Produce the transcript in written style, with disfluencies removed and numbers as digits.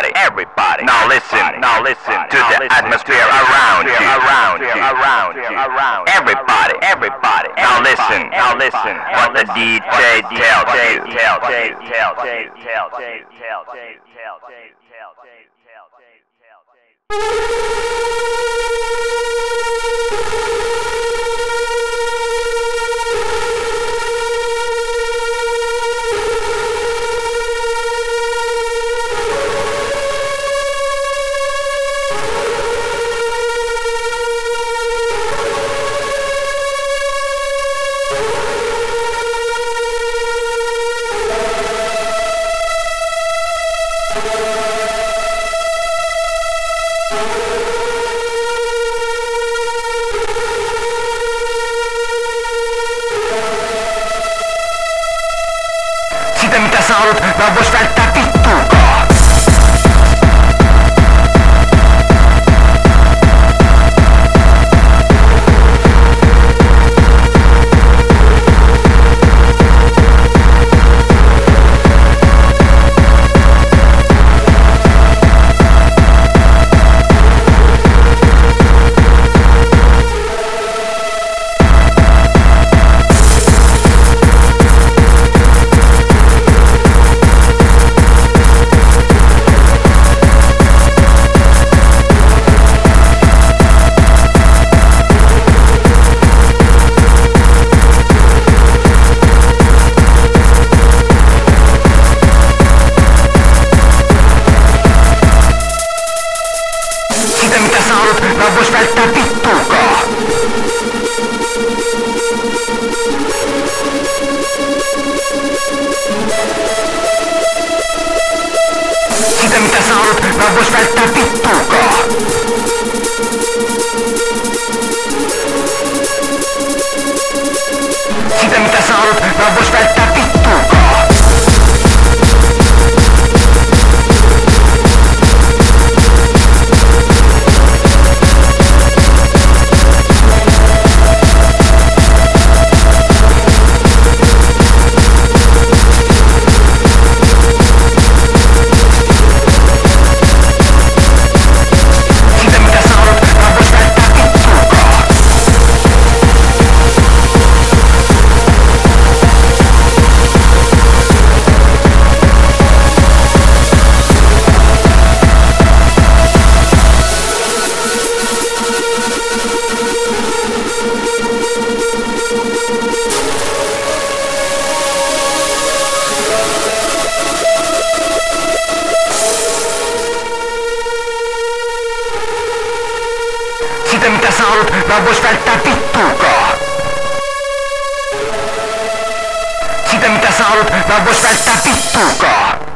everybody. Now listen to the atmosphere around you. Everybody. Now listen what the DJ tells Sitä mitä sä haluat, mä vois välttää vittuukaan. Sitä mitä sä haluat, mä vois välttää vittuukaan. Sitä mitä sä haluat, mä vois välttää vittuukaan. Sitä mitä sä haluat, mä vois välttää vittuukaan. Sitä mitä sä haluat, mä vois välttää vittuukaan. Sitä mitä sä haluat, mä vois välttää vittuukaan.